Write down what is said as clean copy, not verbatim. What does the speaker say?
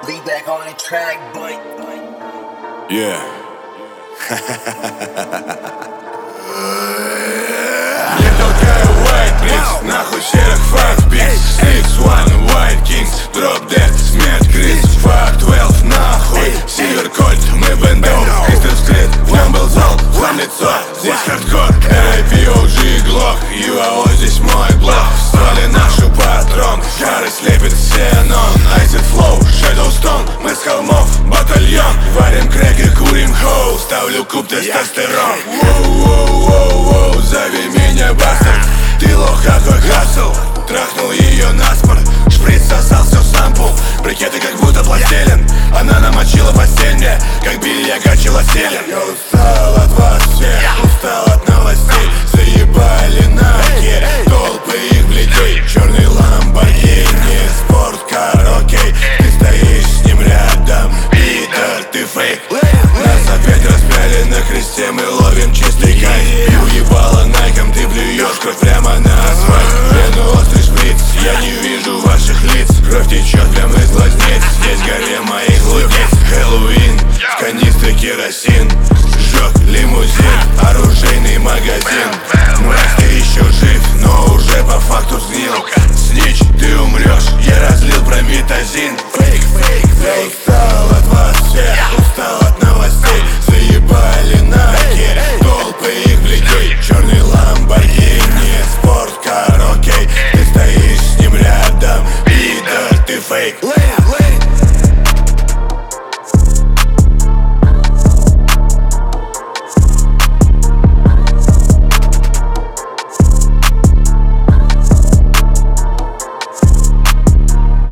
Be back on the track, boy. Yeah. Не толкаю white bricks, нахуй серых fuck pics. 6-1 white kings, drop dead, смерть Крис. Fuck 12, нахуй, Silver Colt, мы бендоу. Crystal Street, в нем был зал, хлам лицо, здесь хардкор. RIP OG Glock, UAO, здесь мой блог. Столи нашу патрон, Кары слепит ксенон. Acid Flow, Shadowstone, мы с холмов, батальон. Варим креки, курим хоу, ставлю куб тестостерон. Воу-воу-воу-воу, зови меня бастард. Ты лох, а твой хасл. Трахнул ее наспорт, шприц сосал все сампул. Брикеты как будто пластилин, она намочила постельня, как Билли качала селен. Я устал от вас всех, устал от новостей. Заебали наки, толпы их бледей. Черный ламборгини, спорткар, окей. Ты стоишь с ним рядом, Питер, ты фейк. Нас опять распяли на кресте, мы ловим чистый кайф. Пью ебало найком, ты плюешь кровь прямо на асфальт. Вену острый шприц, я не вижу ваших лиц. Кровь течет прямо из